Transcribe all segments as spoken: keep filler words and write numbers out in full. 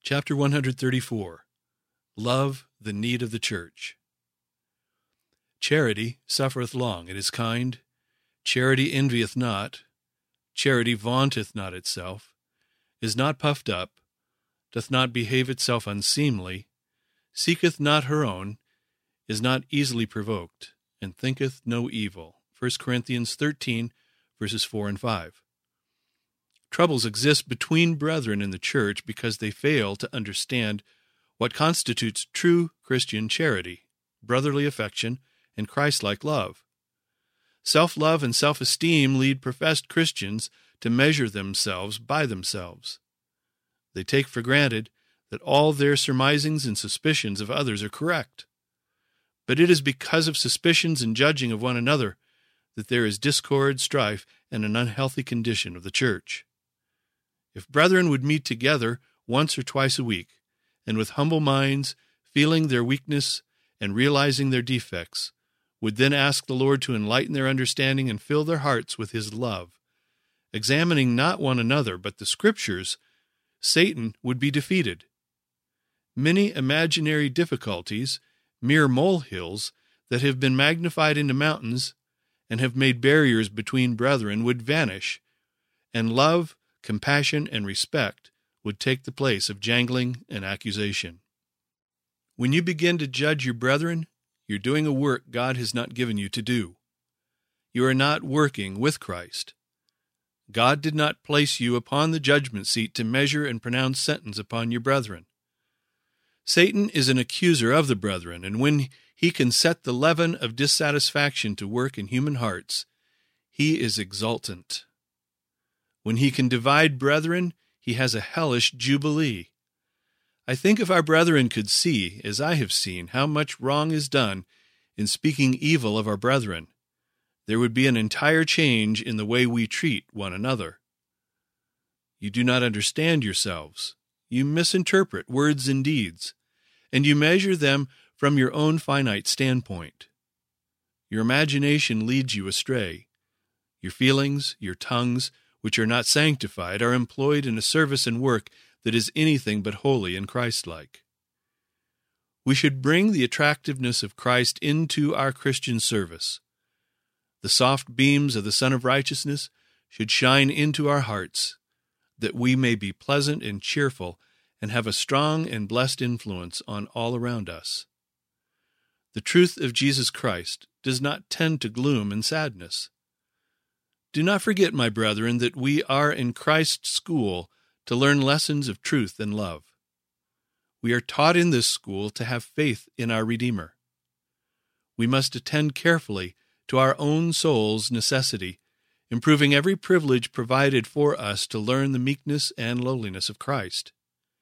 Chapter one hundred thirty-four. Love the need of the church. Charity suffereth long, it is kind. Charity envieth not. Charity vaunteth not itself, is not puffed up, doth not behave itself unseemly, seeketh not her own, is not easily provoked, and thinketh no evil. First Corinthians thirteen, verses four and five. Troubles exist between brethren in the church because they fail to understand what constitutes true Christian charity, brotherly affection, and Christ-like love. Self-love and self-esteem lead professed Christians to measure themselves by themselves. They take for granted that all their surmisings and suspicions of others are correct. But it is because of suspicions and judging of one another that there is discord, strife, and an unhealthy condition of the church. If brethren would meet together once or twice a week, and with humble minds, feeling their weakness and realizing their defects, would then ask the Lord to enlighten their understanding and fill their hearts with His love, examining not one another but the Scriptures, Satan would be defeated. Many imaginary difficulties, mere molehills that have been magnified into mountains and have made barriers between brethren, would vanish, and love, compassion, and respect would take the place of jangling and accusation. When you begin to judge your brethren, you're doing a work God has not given you to do. You are not working with Christ. God did not place you upon the judgment seat to measure and pronounce sentence upon your brethren. Satan is an accuser of the brethren, and when he can set the leaven of dissatisfaction to work in human hearts, he is exultant. When he can divide brethren, he has a hellish jubilee. I think if our brethren could see, as I have seen, how much wrong is done in speaking evil of our brethren, there would be an entire change in the way we treat one another. You do not understand yourselves. You misinterpret words and deeds, and you measure them from your own finite standpoint. Your imagination leads you astray. Your feelings, your tongues, which are not sanctified, are employed in a service and work that is anything but holy and Christ-like. We should bring the attractiveness of Christ into our Christian service. The soft beams of the Sun of Righteousness should shine into our hearts, that we may be pleasant and cheerful and have a strong and blessed influence on all around us. The truth of Jesus Christ does not tend to gloom and sadness. Do not forget, my brethren, that we are in Christ's school to learn lessons of truth and love. We are taught in this school to have faith in our Redeemer. We must attend carefully to our own soul's necessity, improving every privilege provided for us to learn the meekness and lowliness of Christ.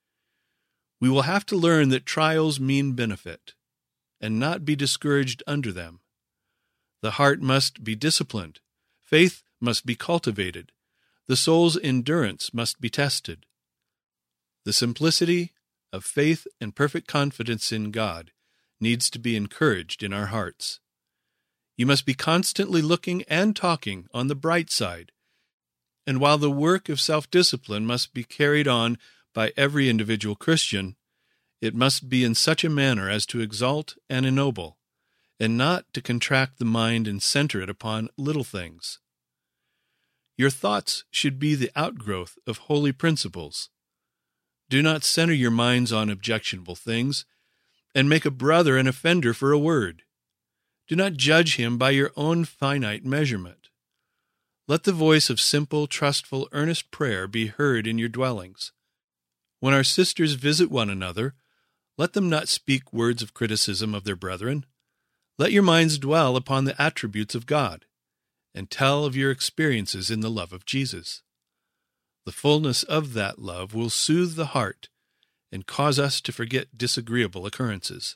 We will have to learn that trials mean benefit, and not be discouraged under them. The heart must be disciplined. Faith must be cultivated. The soul's endurance must be tested. The simplicity of faith and perfect confidence in God needs to be encouraged in our hearts. You must be constantly looking and talking on the bright side. And while the work of self-discipline must be carried on by every individual Christian, it must be in such a manner as to exalt and ennoble, and not to contract the mind and center it upon little things. Your thoughts should be the outgrowth of holy principles. Do not center your minds on objectionable things, and make a brother an offender for a word. Do not judge him by your own finite measurement. Let the voice of simple, trustful, earnest prayer be heard in your dwellings. When our sisters visit one another, let them not speak words of criticism of their brethren. Let your minds dwell upon the attributes of God, and tell of your experiences in the love of Jesus. The fullness of that love will soothe the heart and cause us to forget disagreeable occurrences.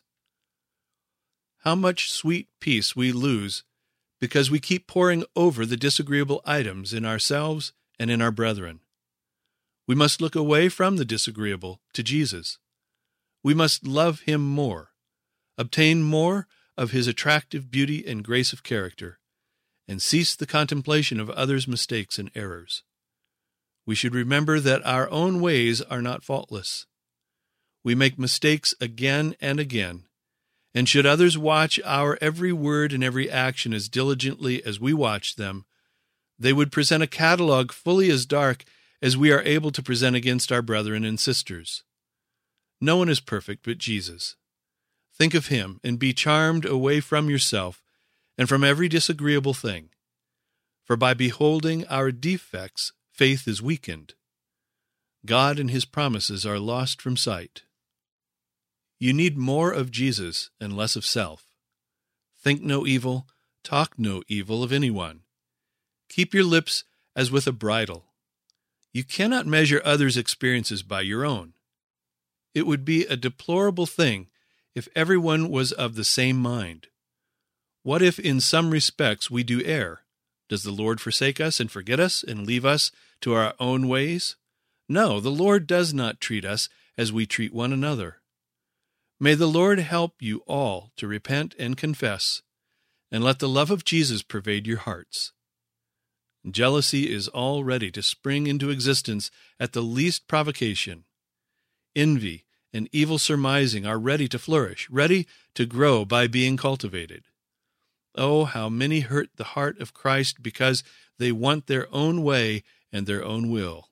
How much sweet peace we lose because we keep poring over the disagreeable items in ourselves and in our brethren. We must look away from the disagreeable to Jesus. We must love Him more, obtain more of His attractive beauty and grace of character, and cease the contemplation of others' mistakes and errors. We should remember that our own ways are not faultless. We make mistakes again and again, and should others watch our every word and every action as diligently as we watch them, they would present a catalogue fully as dark as we are able to present against our brethren and sisters. No one is perfect but Jesus. Think of him and be charmed away from yourself and from every disagreeable thing. For by beholding our defects, faith is weakened. God and his promises are lost from sight. You need more of Jesus and less of self. Think no evil, talk no evil of anyone. Keep your lips as with a bridle. You cannot measure others' experiences by your own. It would be a deplorable thing if everyone was of the same mind. What if in some respects we do err? Does the Lord forsake us and forget us and leave us to our own ways? No, the Lord does not treat us as we treat one another. May the Lord help you all to repent and confess, and let the love of Jesus pervade your hearts. Jealousy is all ready to spring into existence at the least provocation. Envy and evil surmising are ready to flourish, ready to grow by being cultivated. Oh, how many hurt the heart of Christ because they want their own way and their own will.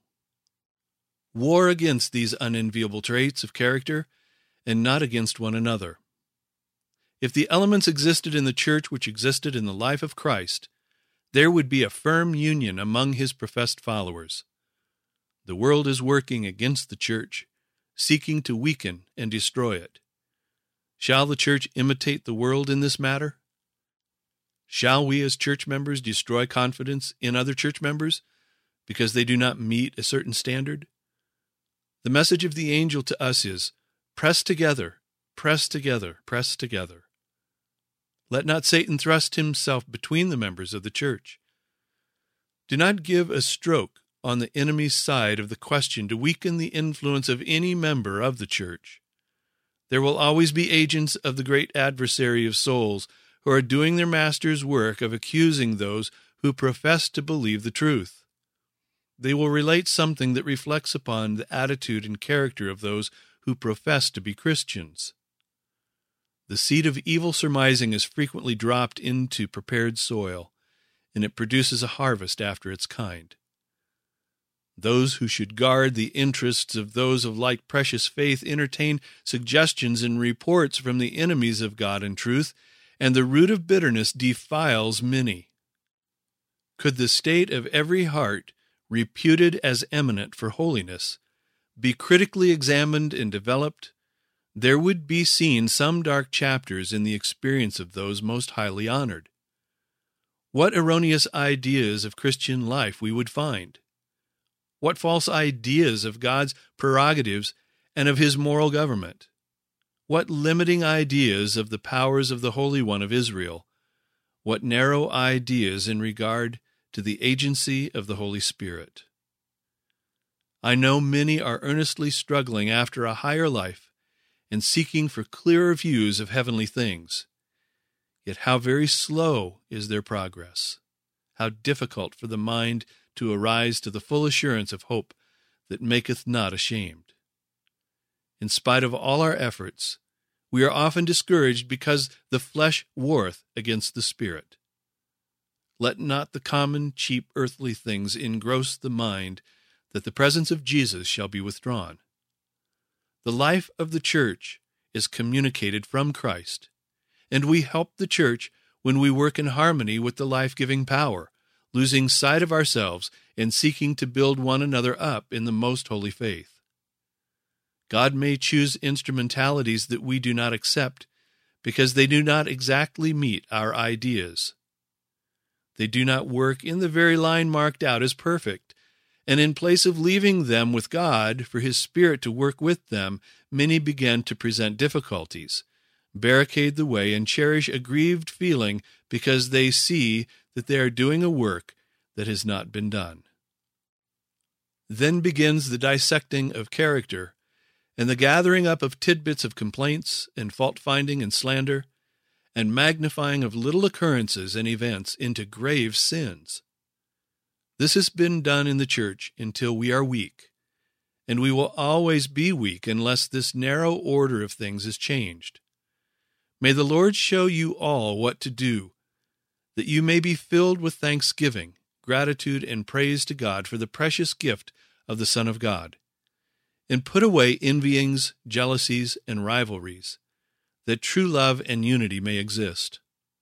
War against these unenviable traits of character, and not against one another. If the elements existed in the church which existed in the life of Christ, there would be a firm union among his professed followers. The world is working against the church, seeking to weaken and destroy it. Shall the church imitate the world in this matter? Shall we as church members destroy confidence in other church members because they do not meet a certain standard? The message of the angel to us is, press together, press together, press together. Let not Satan thrust himself between the members of the church. Do not give a stroke on the enemy's side of the question to weaken the influence of any member of the church. There will always be agents of the great adversary of souls who are doing their master's work of accusing those who profess to believe the truth. They will relate something that reflects upon the attitude and character of those who profess to be Christians. The seed of evil surmising is frequently dropped into prepared soil, and it produces a harvest after its kind. Those who should guard the interests of those of like precious faith entertain suggestions and reports from the enemies of God and truth, and the root of bitterness defiles many. Could the state of every heart, reputed as eminent for holiness, be critically examined and developed, there would be seen some dark chapters in the experience of those most highly honored. What erroneous ideas of Christian life we would find! What false ideas of God's prerogatives and of his moral government! What limiting ideas of the powers of the Holy One of Israel! What narrow ideas in regard to the agency of the Holy Spirit! I know many are earnestly struggling after a higher life and seeking for clearer views of heavenly things. Yet how very slow is their progress! How difficult for the mind to arise to the full assurance of hope that maketh not ashamed. In spite of all our efforts, we are often discouraged because the flesh warreth against the spirit. Let not the common, cheap, earthly things engross the mind, that the presence of Jesus shall be withdrawn. The life of the church is communicated from Christ, and we help the church when we work in harmony with the life-giving power, losing sight of ourselves and seeking to build one another up in the most holy faith. God may choose instrumentalities that we do not accept because they do not exactly meet our ideas. They do not work in the very line marked out as perfect, and in place of leaving them with God for his Spirit to work with them, many begin to present difficulties, barricade the way, and cherish a grieved feeling because they see that they are doing a work that has not been done. Then begins the dissecting of character and the gathering up of tidbits of complaints and fault-finding and slander, and magnifying of little occurrences and events into grave sins. This has been done in the church until we are weak, and we will always be weak unless this narrow order of things is changed. May the Lord show you all what to do, that you may be filled with thanksgiving, gratitude, and praise to God for the precious gift of the Son of God. And put away envyings, jealousies, and rivalries, that true love and unity may exist.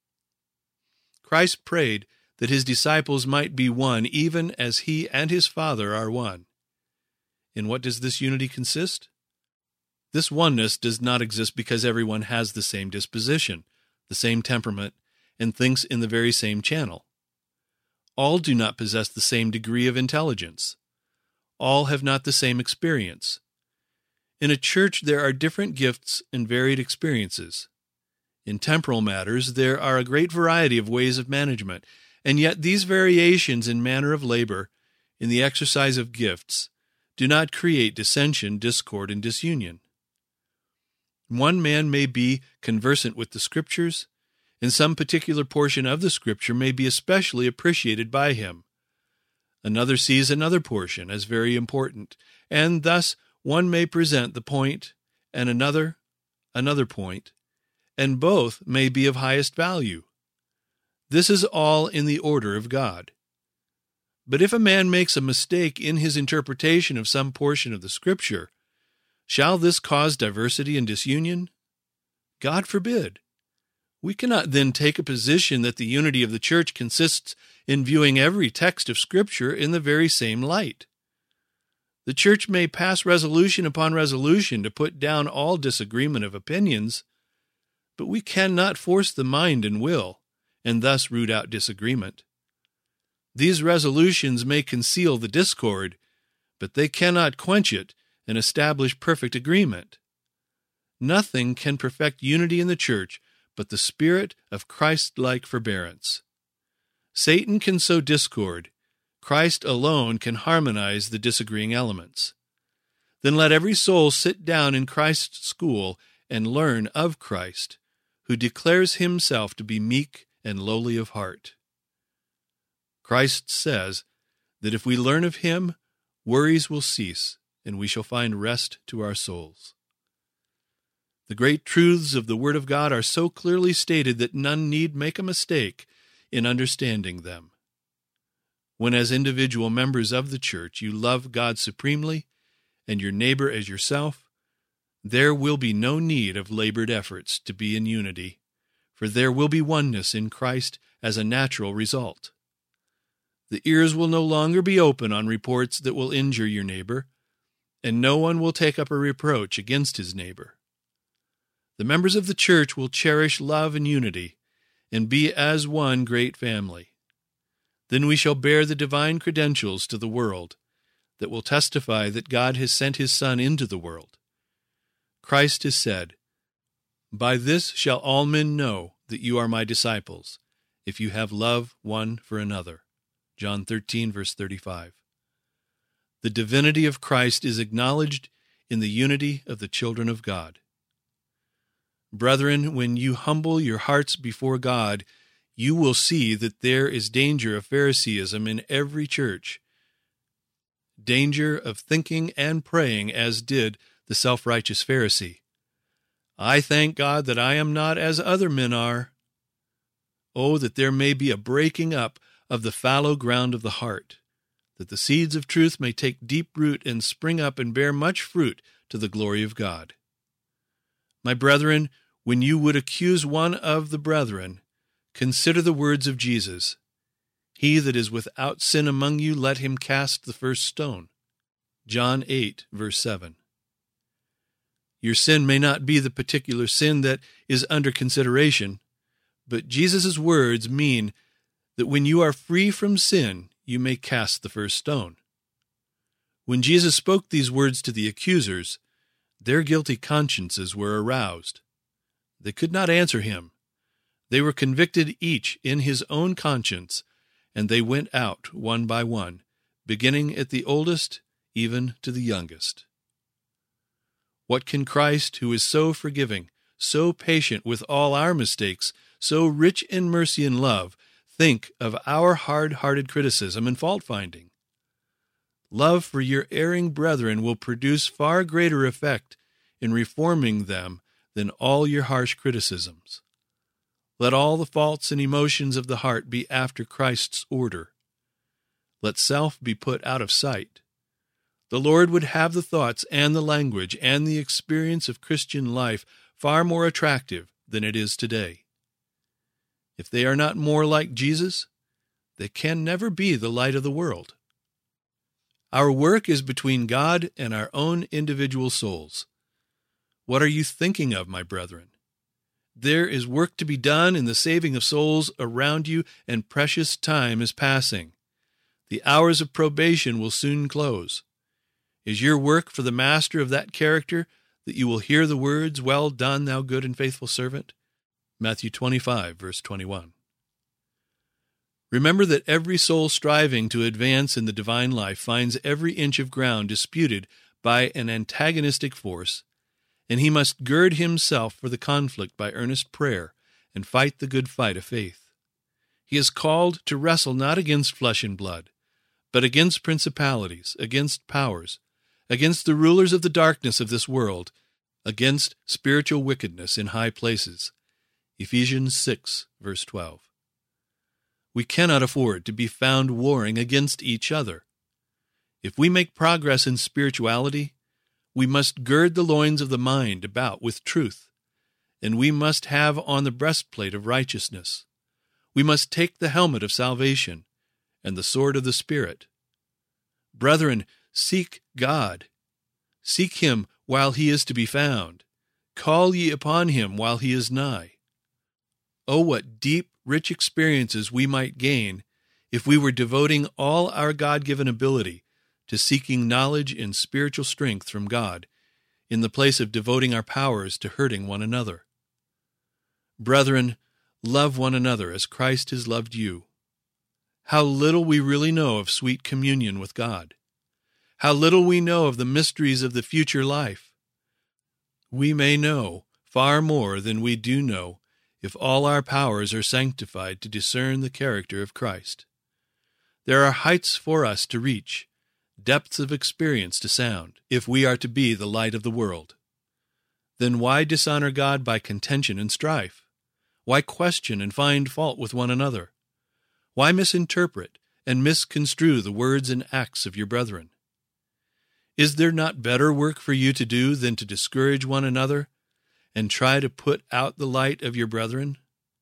Christ prayed that his disciples might be one, even as he and his Father are one. In what does this unity consist? This oneness does not exist because everyone has the same disposition, the same temperament, and thinks in the very same channel. All do not possess the same degree of intelligence. All have not the same experience. In a church, there are different gifts and varied experiences. In temporal matters, there are a great variety of ways of management, and yet these variations in manner of labor, in the exercise of gifts, do not create dissension, discord, and disunion. One man may be conversant with the Scriptures, and some particular portion of the Scripture may be especially appreciated by him. Another sees another portion as very important, and thus one may present the point, and another another point, and both may be of highest value. This is all in the order of God. But if a man makes a mistake in his interpretation of some portion of the Scripture, shall this cause diversity and disunion? God forbid. We cannot then take a position that the unity of the church consists in viewing every text of Scripture in the very same light. The church may pass resolution upon resolution to put down all disagreement of opinions, but we cannot force the mind and will, and thus root out disagreement. These resolutions may conceal the discord, but they cannot quench it and establish perfect agreement. Nothing can perfect unity in the church but the spirit of Christ-like forbearance. Satan can sow discord. Christ alone can harmonize the disagreeing elements. Then let every soul sit down in Christ's school and learn of Christ, who declares himself to be meek and lowly of heart. Christ says that if we learn of him, worries will cease, and we shall find rest to our souls. The great truths of the Word of God are so clearly stated that none need make a mistake in understanding them. When as individual members of the church you love God supremely and your neighbor as yourself, there will be no need of labored efforts to be in unity, for there will be oneness in Christ as a natural result. The ears will no longer be open on reports that will injure your neighbor, and no one will take up a reproach against his neighbor. The members of the church will cherish love and unity, and be as one great family. Then we shall bear the divine credentials to the world that will testify that God has sent his Son into the world. Christ has said, "By this shall all men know that you are my disciples, if you have love one for another." John thirteen, verse thirty-five. The divinity of Christ is acknowledged in the unity of the children of God. Brethren, when you humble your hearts before God, you will see that there is danger of Phariseeism in every church, danger of thinking and praying as did the self-righteous Pharisee. I thank God that I am not as other men are. Oh, that there may be a breaking up of the fallow ground of the heart, that the seeds of truth may take deep root and spring up and bear much fruit to the glory of God. My brethren, when you would accuse one of the brethren, consider the words of Jesus. He that is without sin among you, let him cast the first stone. John eight, verse seven. Your sin may not be the particular sin that is under consideration, but Jesus' words mean that when you are free from sin, you may cast the first stone. When Jesus spoke these words to the accusers, their guilty consciences were aroused. They could not answer him. They were convicted each in his own conscience, and they went out one by one, beginning at the oldest, even to the youngest. What can Christ, who is so forgiving, so patient with all our mistakes, so rich in mercy and love, think of our hard-hearted criticism and fault-finding? Love for your erring brethren will produce far greater effect in reforming them than all your harsh criticisms. Let all the faults and emotions of the heart be after Christ's order. Let self be put out of sight. The Lord would have the thoughts and the language and the experience of Christian life far more attractive than it is today. If they are not more like Jesus, they can never be the light of the world. Our work is between God and our own individual souls. What are you thinking of, my brethren? There is work to be done in the saving of souls around you, and precious time is passing. The hours of probation will soon close. Is your work for the master of that character that you will hear the words, "Well done, thou good and faithful servant"? Matthew twenty-five, verse twenty-one. Remember that every soul striving to advance in the divine life finds every inch of ground disputed by an antagonistic force, and he must gird himself for the conflict by earnest prayer and fight the good fight of faith. He is called to wrestle not against flesh and blood, but against principalities, against powers, against the rulers of the darkness of this world, against spiritual wickedness in high places. Ephesians six, verse twelve. We cannot afford to be found warring against each other. If we make progress in spirituality, we must gird the loins of the mind about with truth, and we must have on the breastplate of righteousness. We must take the helmet of salvation and the sword of the Spirit. Brethren, seek God. Seek him while he is to be found. Call ye upon him while he is nigh. Oh, what deep, rich experiences we might gain if we were devoting all our God-given ability to seeking knowledge and spiritual strength from God, in the place of devoting our powers to hurting one another. Brethren, love one another as Christ has loved you. How little we really know of sweet communion with God. How little we know of the mysteries of the future life. We may know far more than we do know if all our powers are sanctified to discern the character of Christ. There are heights for us to reach, depths of experience to sound, if we are to be the light of the world. Then why dishonor God by contention and strife? Why question and find fault with one another? Why misinterpret and misconstrue the words and acts of your brethren? Is there not better work for you to do than to discourage one another and try to put out the light of your brethren?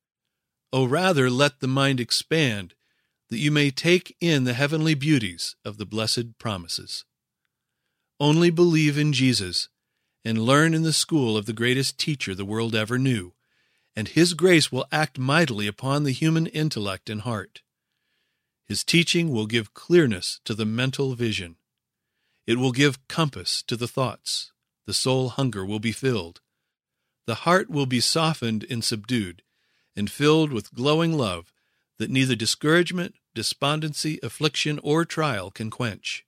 Oh, rather let the mind expand, that you may take in the heavenly beauties of the blessed promises. Only believe in Jesus, and learn in the school of the greatest teacher the world ever knew, and his grace will act mightily upon the human intellect and heart. His teaching will give clearness to the mental vision. It will give compass to the thoughts. The soul hunger will be filled. The heart will be softened and subdued, and filled with glowing love that neither discouragement, despondency, affliction, or trial can quench.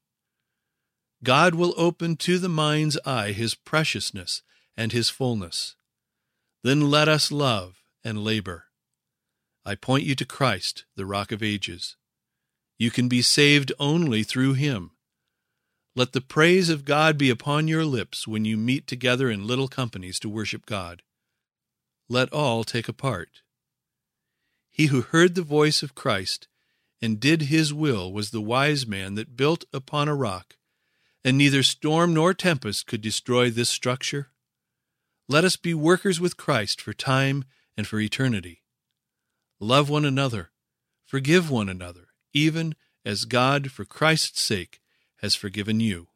God will open to the mind's eye his preciousness and his fullness. Then let us love and labor. I point you to Christ, the Rock of Ages. You can be saved only through him. Let the praise of God be upon your lips when you meet together in little companies to worship God. Let all take a part. He who heard the voice of Christ and did his will was the wise man that built upon a rock, and neither storm nor tempest could destroy this structure. Let us be workers with Christ for time and for eternity. Love one another, forgive one another, even as God, for Christ's sake, has forgiven you.